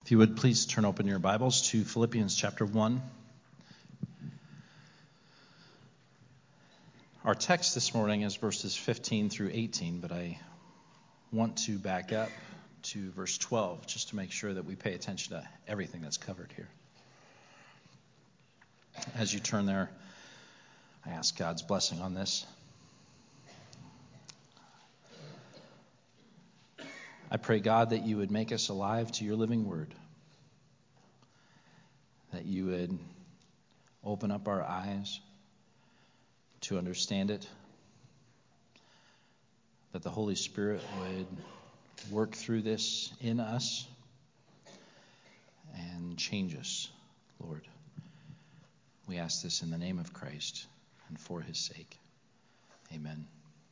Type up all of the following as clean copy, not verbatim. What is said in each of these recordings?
If you would please turn open your Bibles to Philippians chapter 1. Our text this morning is verses 15 through 18, but I want to back up to verse 12 just to make sure that we pay attention to everything that's covered here. As you turn there, I ask God's blessing on this. I pray, God, that you would make us alive to your living word, that you would open up our eyes to understand it, that the Holy Spirit would work through this in us and change us, Lord. We ask this in the name of Christ and for his sake. Amen.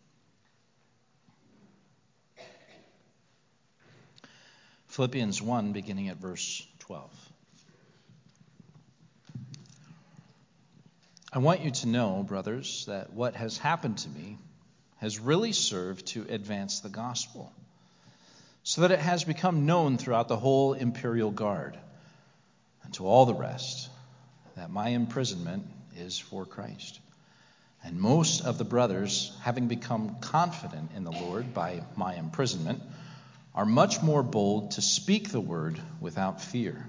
Philippians 1, beginning at verse 12. I want you to know, brothers, that what has happened to me has really served to advance the gospel, so that it has become known throughout the whole imperial guard and to all the rest that my imprisonment is for Christ. And most of the brothers, having become confident in the Lord by my imprisonment, are much more bold to speak the word without fear.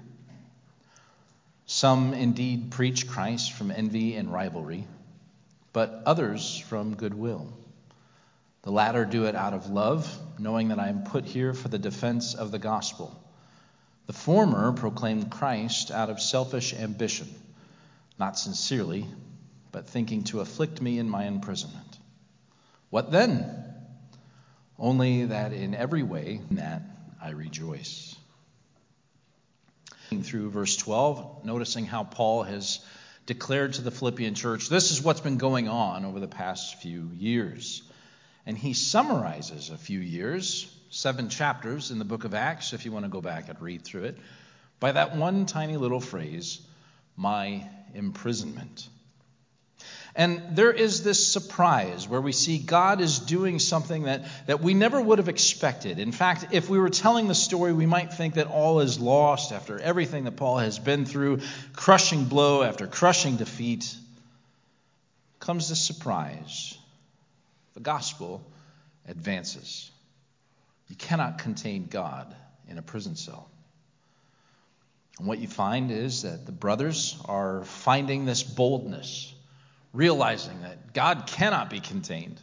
Some indeed preach Christ from envy and rivalry, but others from goodwill. The latter do it out of love, knowing that I am put here for the defense of the gospel. The former proclaim Christ out of selfish ambition, not sincerely, but thinking to afflict me in my imprisonment. What then? Only that in every way that I rejoice. Through verse 12, noticing how Paul has declared to the Philippian church, this is what's been going on over the past few years. And he summarizes a few years, 7 chapters in the book of Acts, if you want to go back and read through it, by that one tiny little phrase, my imprisonment. And there is this surprise where we see God is doing something that we never would have expected. In fact, if we were telling the story, we might think that all is lost after everything that Paul has been through, crushing blow after crushing defeat. Comes this surprise. The gospel advances. You cannot contain God in a prison cell. And what you find is that the brothers are finding this boldness, realizing that God cannot be contained.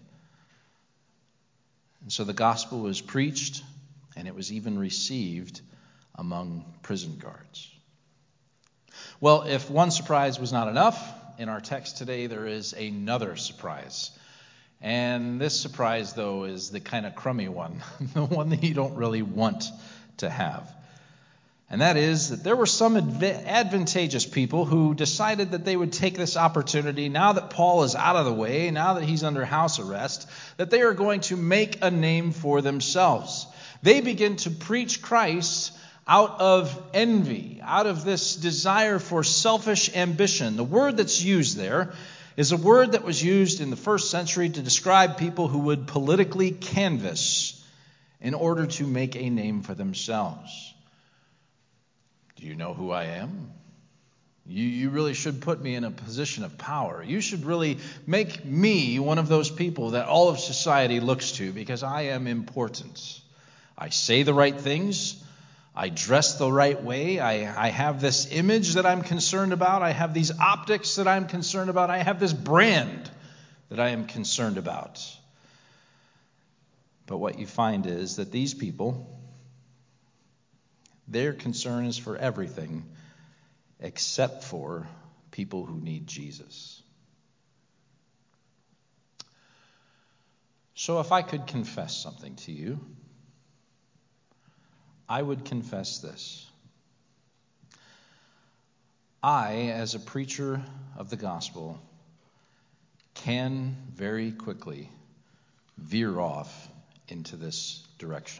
And so the gospel was preached, and it was even received among prison guards. Well, if one surprise was not enough, in our text today there is another surprise. And this surprise, though, is the kind of crummy one, the one that you don't really want to have. And that is that there were some advantageous people who decided that they would take this opportunity, now that Paul is out of the way, now that he's under house arrest, that they are going to make a name for themselves. They begin to preach Christ out of envy, out of this desire for selfish ambition. The word that's used there is a word that was used in the first century to describe people who would politically canvass in order to make a name for themselves. Do you know who I am? You really should put me in a position of power. You should really make me one of those people that all of society looks to because I am important. I say the right things. I dress the right way. I have this image that I'm concerned about. I have these optics that I'm concerned about. I have this brand that I am concerned about. But what you find is that these people, their concern is for everything except for people who need Jesus. So if I could confess something to you, I would confess this. I, as a preacher of the gospel, can very quickly veer off into this direction.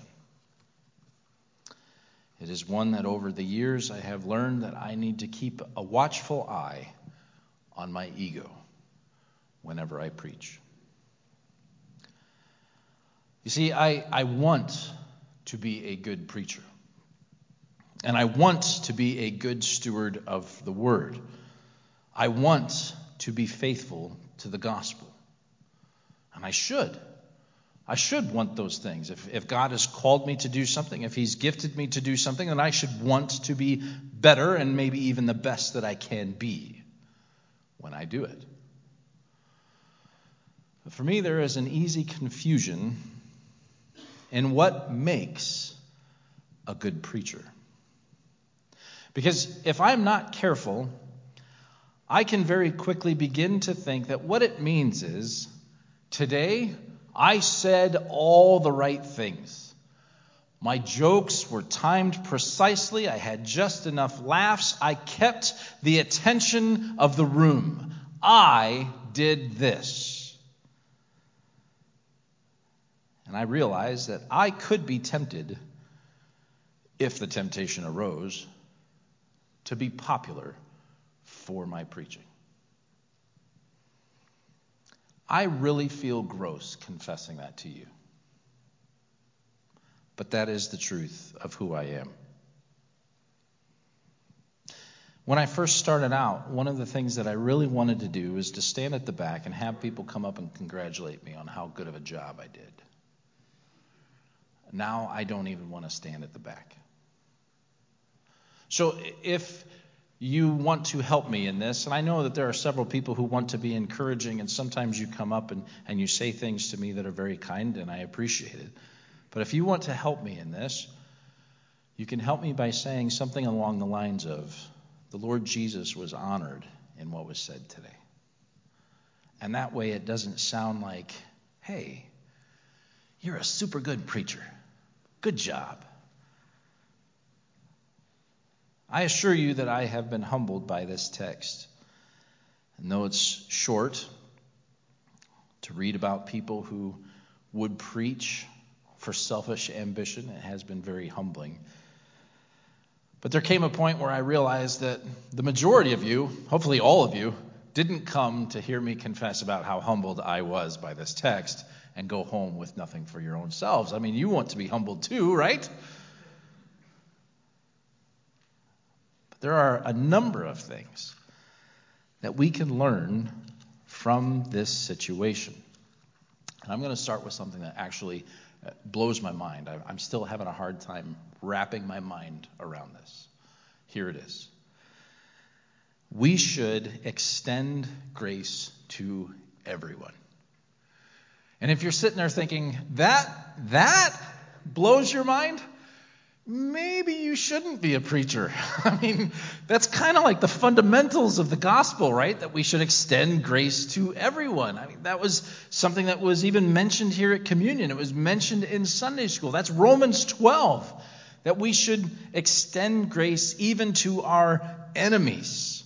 It is one that over the years I have learned that I need to keep a watchful eye on my ego whenever I preach. You see, I want to be a good preacher. And I want to be a good steward of the word. I want to be faithful to the gospel. And I should. I should want those things. If God has called me to do something, if he's gifted me to do something, then I should want to be better and maybe even the best that I can be when I do it. But for me, there is an easy confusion in what makes a good preacher. Because if I'm not careful, I can very quickly begin to think that what it means is, today I said all the right things. My jokes were timed precisely. I had just enough laughs. I kept the attention of the room. I did this. And I realized that I could be tempted, if the temptation arose, to be popular for my preaching. I really feel gross confessing that to you. But that is the truth of who I am. When I first started out, one of the things that I really wanted to do was to stand at the back and have people come up and congratulate me on how good of a job I did. Now I don't even want to stand at the back. So if you want to help me in this, and I know that there are several people who want to be encouraging, and sometimes you come up and you say things to me that are very kind, and I appreciate it. But if you want to help me in this, you can help me by saying something along the lines of, the Lord Jesus was honored in what was said today. And that way it doesn't sound like, hey, you're a super good preacher. Good job. I assure you that I have been humbled by this text. And though it's short, to read about people who would preach for selfish ambition, it has been very humbling. But there came a point where I realized that the majority of you, hopefully all of you, didn't come to hear me confess about how humbled I was by this text and go home with nothing for your own selves. I mean, you want to be humbled too, right? There are a number of things that we can learn from this situation. And I'm going to start with something that actually blows my mind. I'm still having a hard time wrapping my mind around this. Here it is. We should extend grace to everyone. And if you're sitting there thinking, that blows your mind, maybe you shouldn't be a preacher. I mean, that's kind of like the fundamentals of the gospel, right? That we should extend grace to everyone. I mean, that was something that was even mentioned here at communion. It was mentioned in Sunday school. That's Romans 12, that we should extend grace even to our enemies.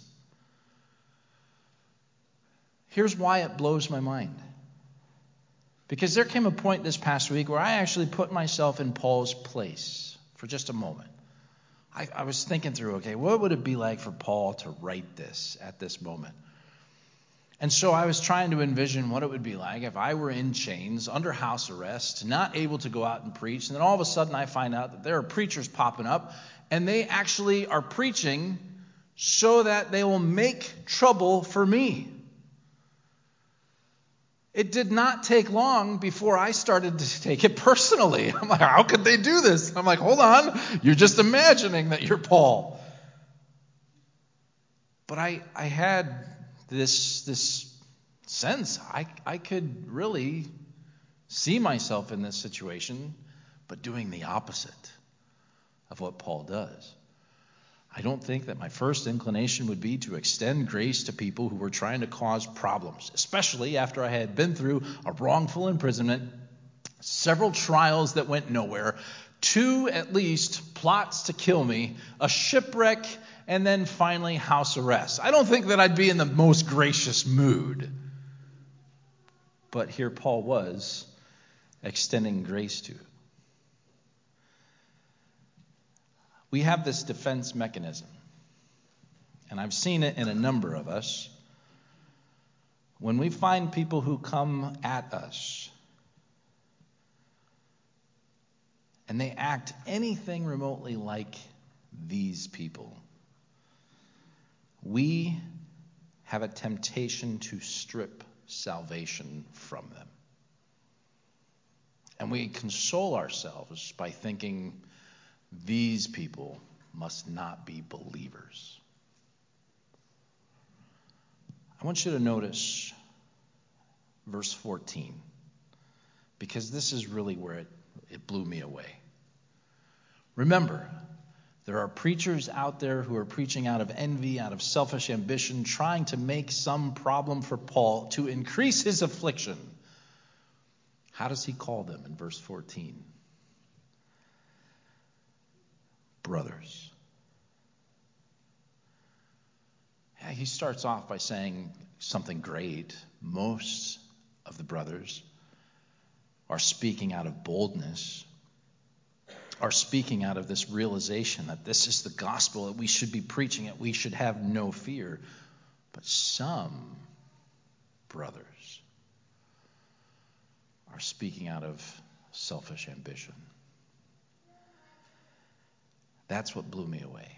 Here's why it blows my mind. Because there came a point this past week where I actually put myself in Paul's place. For just a moment. I was thinking through, okay, what would it be like for Paul to write this at this moment? And so I was trying to envision what it would be like if I were in chains, under house arrest, not able to go out and preach, and then all of a sudden I find out that there are preachers popping up, and they actually are preaching so that they will make trouble for me. It did not take long before I started to take it personally. I'm like, how could they do this? I'm like, hold on, you're just imagining that you're Paul. But I had this sense I could really see myself in this situation, but doing the opposite of what Paul does. I don't think that my first inclination would be to extend grace to people who were trying to cause problems, especially after I had been through a wrongful imprisonment, several trials that went nowhere, 2 at least plots to kill me, a shipwreck, and then finally house arrest. I don't think that I'd be in the most gracious mood. But here Paul was extending grace to it. We have this defense mechanism, and I've seen it in a number of us. When we find people who come at us and they act anything remotely like these people. We have a temptation to strip salvation from them. And we console ourselves by thinking these people must not be believers. I want you to notice verse 14, because this is really where it blew me away. Remember, there are preachers out there who are preaching out of envy, out of selfish ambition, trying to make some problem for Paul to increase his affliction. How does he call them in verse 14? Brothers. Yeah, he starts off by saying something great. Most of the brothers are speaking out of boldness, are speaking out of this realization that this is the gospel, that we should be preaching it, we should have no fear. But some brothers are speaking out of selfish ambition. That's what blew me away.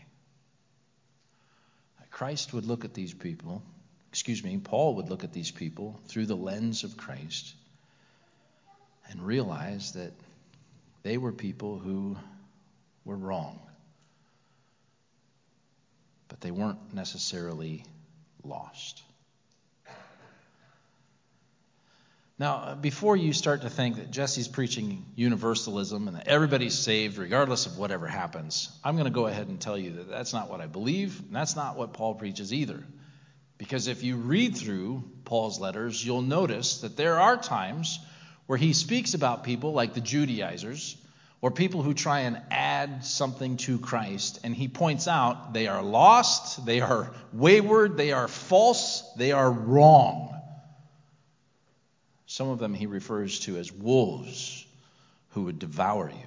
Christ would look at these people, Paul would look at these people through the lens of Christ and realize that they were people who were wrong, but they weren't necessarily lost. Now, before you start to think that Jesse's preaching universalism and that everybody's saved regardless of whatever happens, I'm going to go ahead and tell you that that's not what I believe, and that's not what Paul preaches either. Because if you read through Paul's letters, you'll notice that there are times where he speaks about people like the Judaizers, or people who try and add something to Christ, and he points out they are lost, they are wayward, they are false, they are wrong. Some of them he refers to as wolves who would devour you.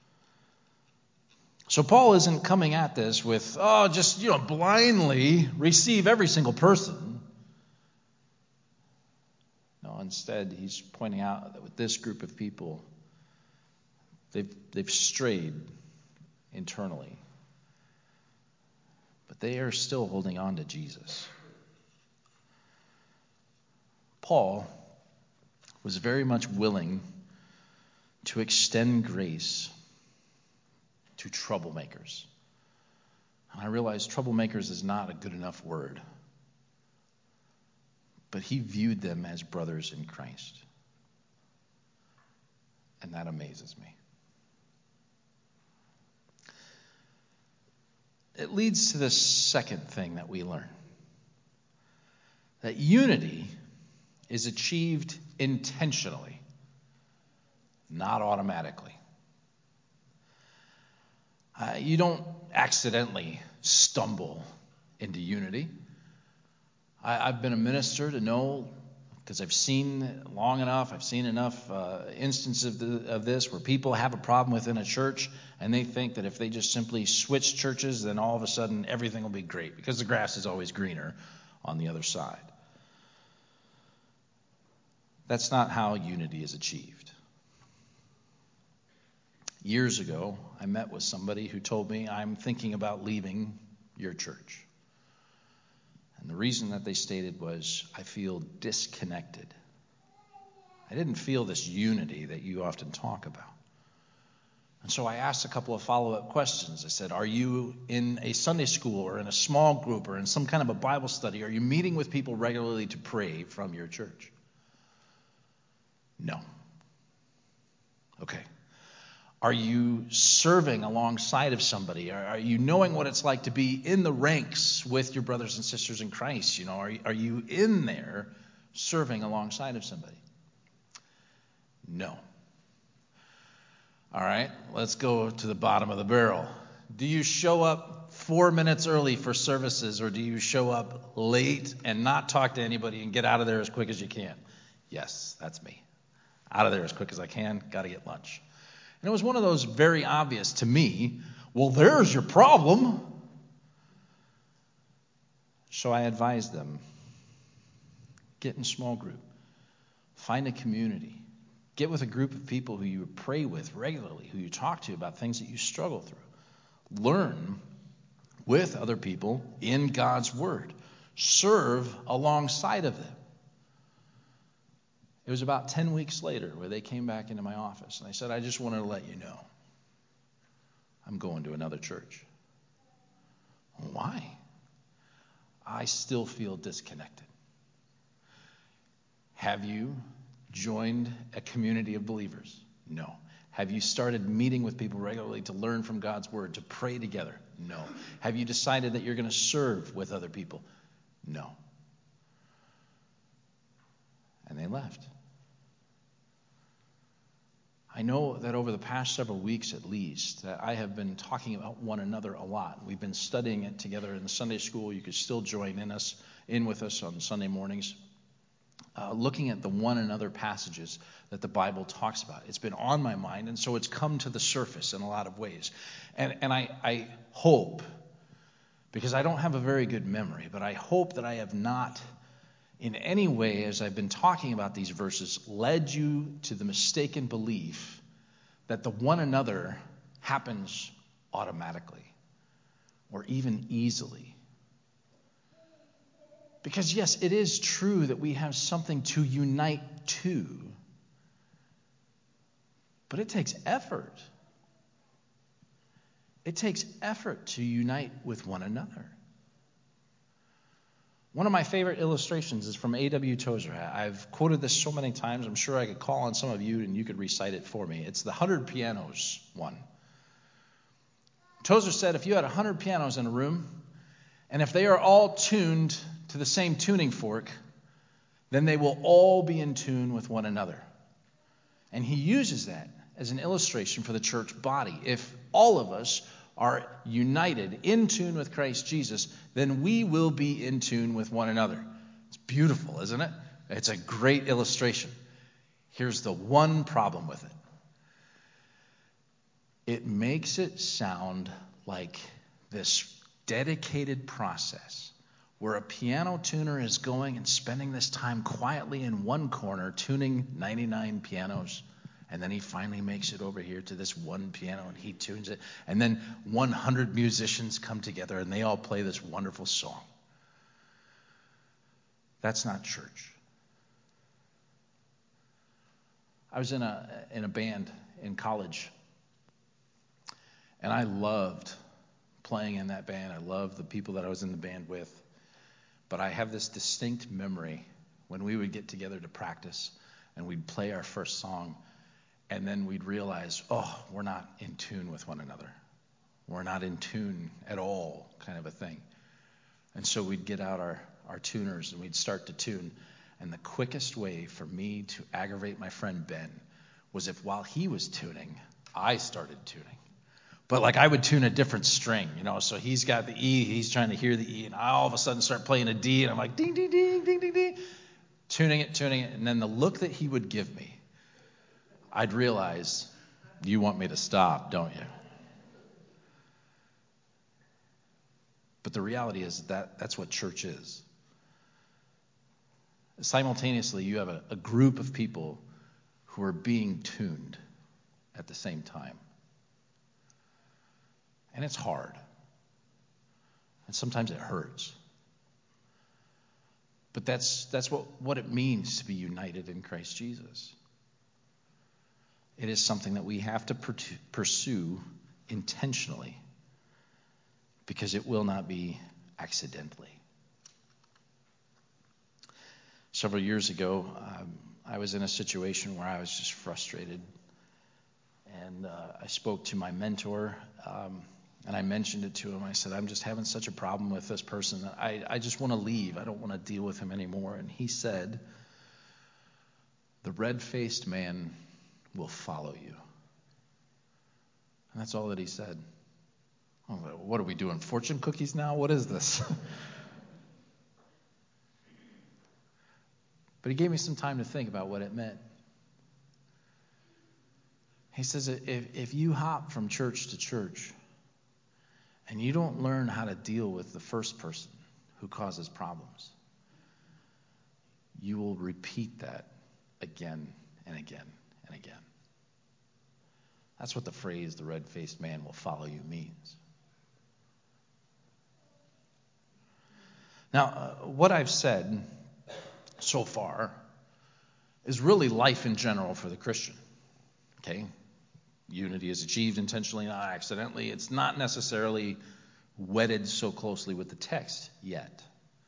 So Paul isn't coming at this with, just blindly receive every single person. No, instead he's pointing out that with this group of people, they've strayed internally. But they are still holding on to Jesus. Paul was very much willing to extend grace to troublemakers. And I realize troublemakers is not a good enough word, but he viewed them as brothers in Christ. And that amazes me. It leads to the second thing that we learn. That unity is achieved intentionally, not automatically. You don't accidentally stumble into unity. I've been a minister to know, because I've seen long enough, I've seen enough instances of this where people have a problem within a church and they think that if they just simply switch churches, then all of a sudden everything will be great because the grass is always greener on the other side. That's not how unity is achieved. Years ago, I met with somebody who told me, I'm thinking about leaving your church. And the reason that they stated was, I feel disconnected. I didn't feel this unity that you often talk about. And so I asked a couple of follow-up questions. I said, are you in a Sunday school or in a small group or in some kind of a Bible study? Are you meeting with people regularly to pray from your church? No. Okay. Are you serving alongside of somebody? Are you knowing what it's like to be in the ranks with your brothers and sisters in Christ? Are you in there serving alongside of somebody? No. All right, let's go to the bottom of the barrel. Do you show up 4 minutes early for services, or do you show up late and not talk to anybody and get out of there as quick as you can? Yes, that's me. Out of there as quick as I can, got to get lunch. And it was one of those very obvious to me, well, there's your problem. So I advised them, get in small group, find a community, get with a group of people who you pray with regularly, who you talk to about things that you struggle through. Learn with other people in God's Word. Serve alongside of them. It was about 10 weeks later where they came back into my office, and I said, I just wanted to let you know, I'm going to another church. Why? I still feel disconnected. Have you joined a community of believers? No. Have you started meeting with people regularly to learn from God's Word, to pray together? No. Have you decided that you're going to serve with other people? No. And they left. I know that over the past several weeks at least, that I have been talking about one another a lot. We've been studying it together in the Sunday school. You could still join in with us on Sunday mornings, looking at the one another passages that the Bible talks about. It's been on my mind, and so it's come to the surface in a lot of ways. And I hope, because I don't have a very good memory, but I hope that I have not in any way, as I've been talking about these verses, led you to the mistaken belief that the one another happens automatically or even easily. Because yes, it is true that we have something to unite to, but it takes effort. It takes effort to unite with one another. One of my favorite illustrations is from A.W. Tozer. I've quoted this so many times, I'm sure I could call on some of you and you could recite it for me. It's the 100 pianos one. Tozer said if you had 100 pianos in a room, and if they are all tuned to the same tuning fork, then they will all be in tune with one another. And he uses that as an illustration for the church body. If all of us are united, in tune with Christ Jesus, then we will be in tune with one another. It's beautiful, isn't it? It's a great illustration. Here's the one problem with it. It makes it sound like this dedicated process where a piano tuner is going and spending this time quietly in one corner tuning 99 pianos. And then he finally makes it over here to this one piano and he tunes it. And then 100 musicians come together and they all play this wonderful song. That's not church. I was in a band in college. And I loved playing in that band. I loved the people that I was in the band with. But I have this distinct memory when we would get together to practice and we'd play our first song. And then we'd realize, we're not in tune with one another. We're not in tune at all, kind of a thing. And so we'd get out our tuners and we'd start to tune. And the quickest way for me to aggravate my friend Ben was if while he was tuning, I started tuning. But I would tune a different string, so he's got the E, he's trying to hear the E, and I all of a sudden start playing a D, and I'm like, ding, ding, ding, ding, ding, ding. Tuning it, and then the look that he would give me, I'd realize, you want me to stop, don't you? But the reality is that's what church is. Simultaneously, you have a group of people who are being tuned at the same time. And it's hard. And sometimes it hurts. But that's what it means to be united in Christ Jesus. It is something that we have to pursue intentionally because it will not be accidentally. Several years ago, I was in a situation where I was just frustrated. And I spoke to my mentor, and I mentioned it to him. I said, I'm just having such a problem with this person. I just want to leave. I don't want to deal with him anymore. And he said, the red-faced man will follow you. And that's all that he said. What are we doing, fortune cookies now? What is this? But he gave me some time to think about what it meant. He says, if you hop from church to church and you don't learn how to deal with the first person who causes problems, you will repeat that again and again and again. That's what the phrase, the red-faced man will follow you, means. Now, what I've said so far is really life in general for the Christian. Okay? Unity is achieved intentionally, not accidentally. It's not necessarily wedded so closely with the text yet.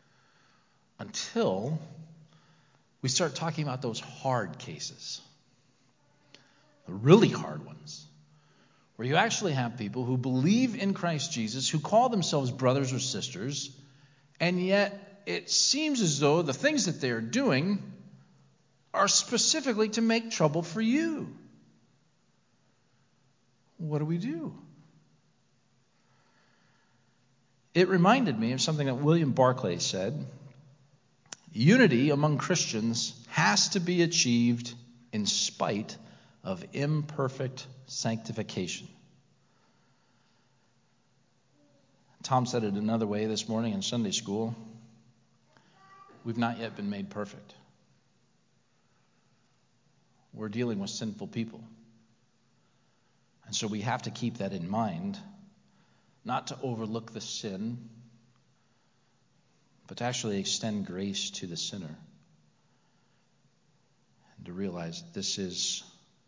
Until we start talking about those hard cases. The really hard ones. Where you actually have people who believe in Christ Jesus, who call themselves brothers or sisters, and yet it seems as though the things that they are doing are specifically to make trouble for you. What do we do? It reminded me of something that William Barclay said. Unity among Christians has to be achieved in spite of imperfect sanctification. Tom said it another way this morning in Sunday school. We've not yet been made perfect. We're dealing with sinful people. And so we have to keep that in mind, not to overlook the sin, but to actually extend grace to the sinner. And to realize this is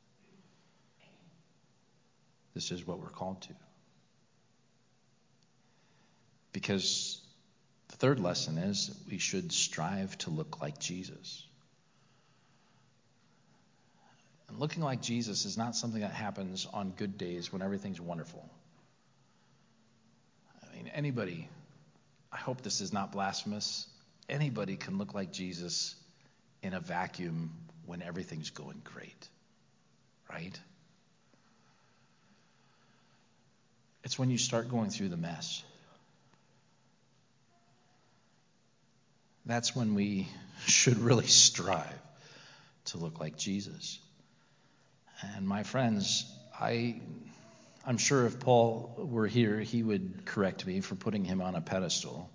what we're called to. Because the third lesson is that we should strive to look like Jesus. And looking like Jesus is not something that happens on good days when everything's wonderful. I mean, anybody, I hope this is not blasphemous, anybody can look like Jesus in a vacuum when everything's going great, right? It's when you start going through the mess. That's when we should really strive to look like Jesus. And my friends, I'm sure if Paul were here, he would correct me for putting him on a pedestal.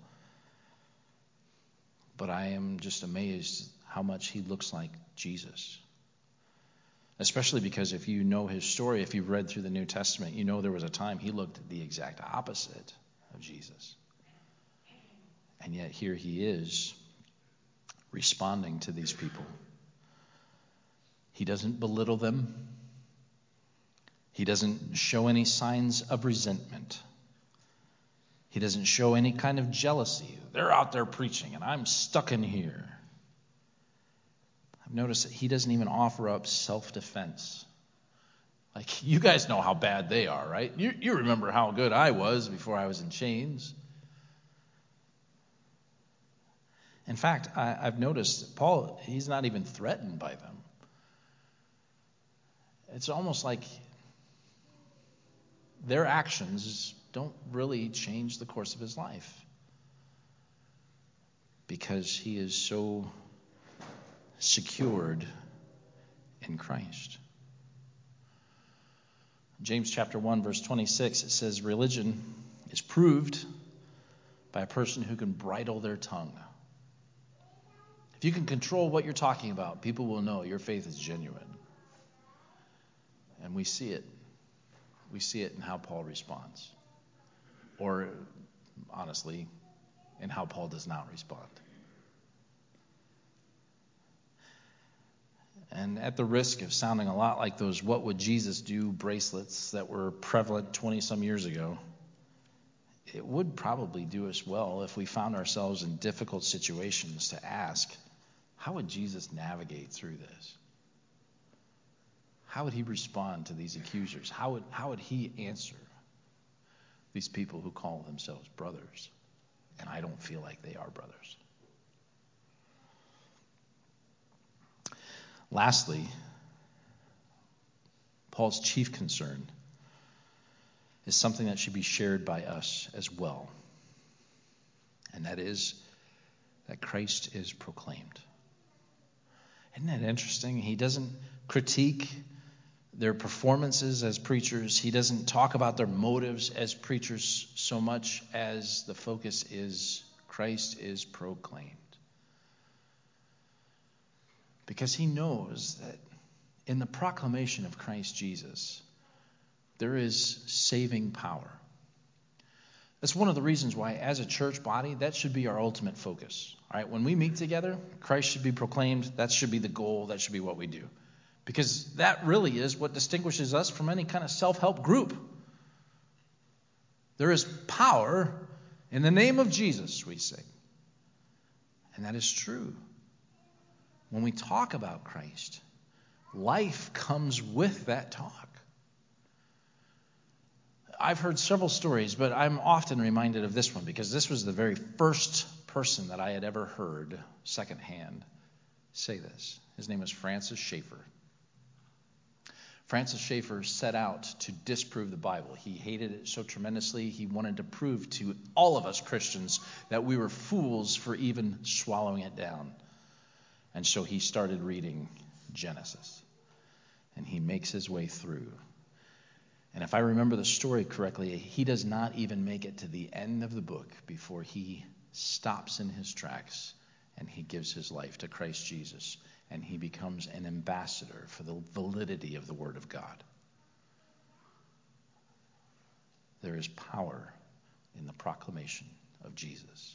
But I am just amazed how much he looks like Jesus. Especially because if you know his story, if you've read through the New Testament, you know there was a time he looked the exact opposite of Jesus. And yet here he is responding to these people. He doesn't belittle them. He doesn't show any signs of resentment. He doesn't show any kind of jealousy. They're out there preaching and I'm stuck in here. I've noticed that he doesn't even offer up self-defense. Like, you guys know how bad they are, right? You remember how good I was before I was in chains. In fact, I've noticed that Paul, he's not even threatened by them. It's almost like their actions don't really change the course of his life because he is so secured in Christ. James chapter 1, verse 26, it says, religion is proved by a person who can bridle their tongue. If you can control what you're talking about, people will know your faith is genuine. And we see it. We see it in how Paul responds. Or, honestly, in how Paul does not respond. And at the risk of sounding a lot like those "What Would Jesus Do" bracelets that were prevalent 20-some years ago, it would probably do us well if we found ourselves in difficult situations to ask, how would Jesus navigate through this? How would he respond to these accusers? How would he answer these people who call themselves brothers? And I don't feel like they are brothers. Lastly, Paul's chief concern is something that should be shared by us as well. And that is that Christ is proclaimed. Isn't that interesting? He doesn't critique their performances as preachers. He doesn't talk about their motives as preachers so much as the focus is Christ is proclaimed. Because he knows that in the proclamation of Christ Jesus, there is saving power. That's one of the reasons why, as a church body, that should be our ultimate focus. All right, when we meet together, Christ should be proclaimed. That should be the goal. That should be what we do. Because that really is what distinguishes us from any kind of self-help group. There is power in the name of Jesus, we sing. And that is true. When we talk about Christ, life comes with that talk. I've heard several stories, but I'm often reminded of this one because this was the very first person that I had ever heard secondhand say this. His name was Francis Schaeffer. Francis Schaeffer set out to disprove the Bible. He hated it so tremendously, he wanted to prove to all of us Christians that we were fools for even swallowing it down. And so he started reading Genesis. And he makes his way through. And if I remember the story correctly, he does not even make it to the end of the book before he stops in his tracks and he gives his life to Christ Jesus. And he becomes an ambassador for the validity of the Word of God. There is power in the proclamation of Jesus.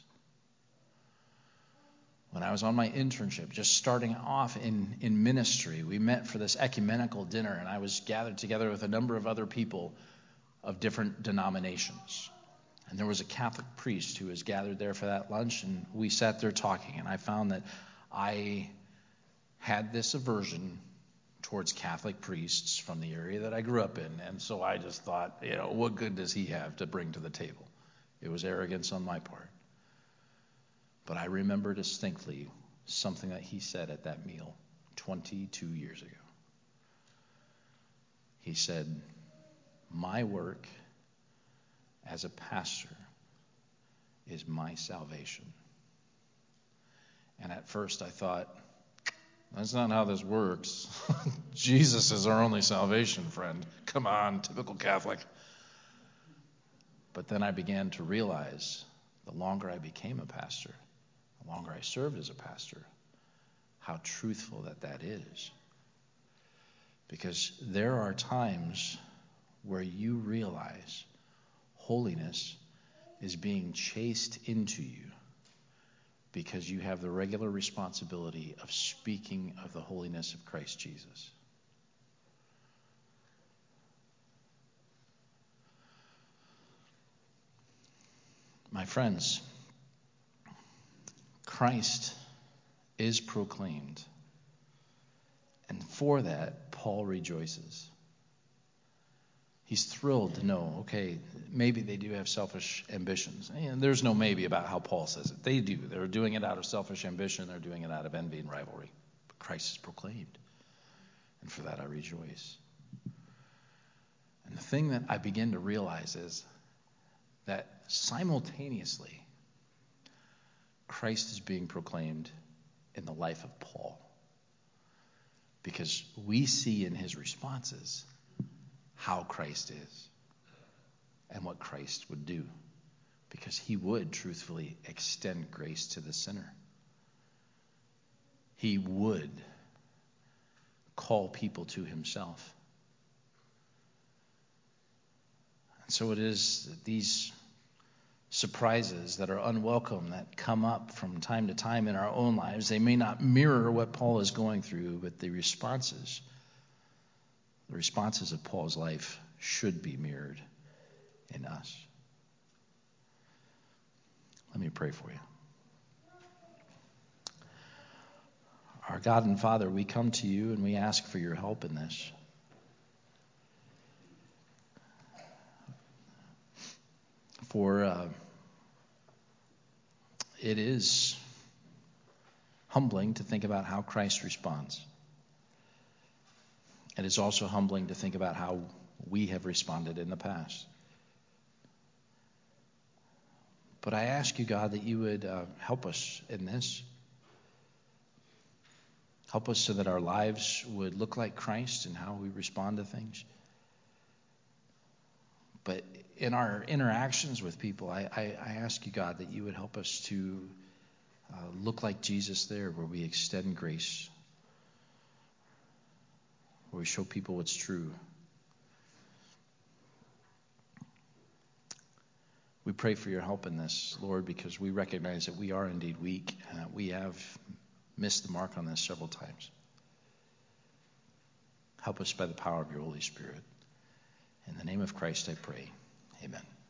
When I was on my internship, just starting off in ministry, we met for this ecumenical dinner, and I was gathered together with a number of other people of different denominations. And there was a Catholic priest who was gathered there for that lunch, and we sat there talking, and I found that I had this aversion towards Catholic priests from the area that I grew up in, and so I just thought, what good does he have to bring to the table? It was arrogance on my part. But I remember distinctly something that he said at that meal 22 years ago. He said, "My work as a pastor is my salvation." And at first I thought, that's not how this works. Jesus is our only salvation, friend. Come on, typical Catholic. But then I began to realize, the longer I became a pastor, the longer I served as a pastor, how truthful that is. Because there are times where you realize holiness is being chased into you because you have the regular responsibility of speaking of the holiness of Christ Jesus. My friends, Christ is proclaimed, and for that, Paul rejoices. He's thrilled to know, okay, maybe they do have selfish ambitions. And there's no maybe about how Paul says it. They do. They're doing it out of selfish ambition. They're doing it out of envy and rivalry. But Christ is proclaimed, and for that I rejoice. And the thing that I begin to realize is that simultaneously, Christ is being proclaimed in the life of Paul. Because we see in his responses how Christ is and what Christ would do. Because he would truthfully extend grace to the sinner. He would call people to himself. And so it is that these surprises that are unwelcome that come up from time to time in our own lives, they may not mirror what Paul is going through, but the responses of Paul's life should be mirrored in us. Let me pray for you. Our God and Father, we come to you and we ask for your help in this. For it is humbling to think about how Christ responds. It is also humbling to think about how we have responded in the past. But I ask you, God, that you would help us in this. Help us so that our lives would look like Christ in how we respond to things. But in our interactions with people, I ask you, God, that you would help us to look like Jesus there, where we extend grace, where we show people what's true. We pray for your help in this, Lord, because we recognize that we are indeed weak. We have missed the mark on this several times. Help us by the power of your Holy Spirit. In the name of Christ I pray. Amen.